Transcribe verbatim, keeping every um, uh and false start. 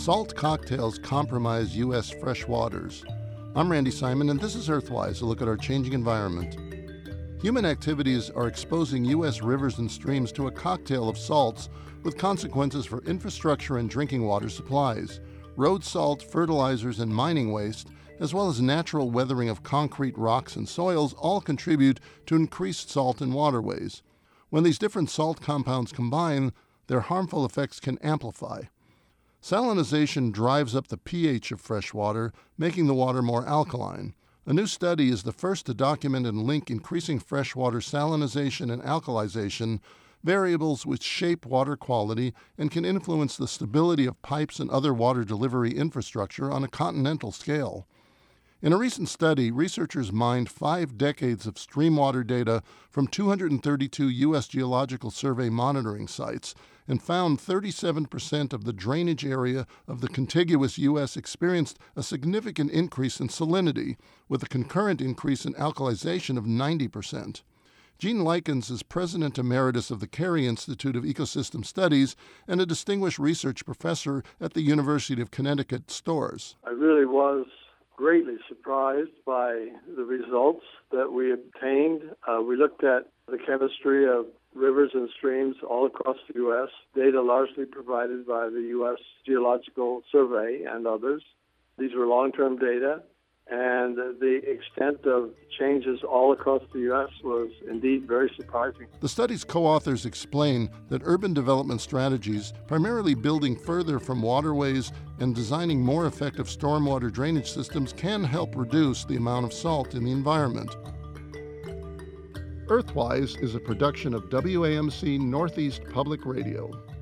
Salt cocktails compromise U S fresh waters. I'm Randy Simon, and this is Earthwise, a look at our changing environment. Human activities are exposing U S rivers and streams to a cocktail of salts with consequences for infrastructure and drinking water supplies. Road salt, fertilizers, and mining waste, as well as natural weathering of concrete, rocks, and soils, all contribute to increased salt in waterways. When these different salt compounds combine, their harmful effects can amplify. Salinization drives up the pH of fresh water, making the water more alkaline. A new study is the first to document and link increasing freshwater salinization and alkalization, variables which shape water quality and can influence the stability of pipes and other water delivery infrastructure on a continental scale. In a recent study, researchers mined five decades of stream water data from two hundred thirty-two U S Geological Survey monitoring sites and found thirty-seven percent of the drainage area of the contiguous U S experienced a significant increase in salinity, with a concurrent increase in alkalization of ninety percent. Gene Likens is President Emeritus of the Carey Institute of Ecosystem Studies and a distinguished research professor at the University of Connecticut, Storrs. I really was greatly surprised by the results that we obtained. Uh, we looked at the chemistry of rivers and streams all across the U S, data largely provided by the U S Geological Survey and others. These were long-term data, and the extent of changes all across the U S was indeed very surprising. The study's co-authors explain that urban development strategies, primarily building further from waterways and designing more effective stormwater drainage systems, can help reduce the amount of salt in the environment. Earthwise is a production of W A M C Northeast Public Radio.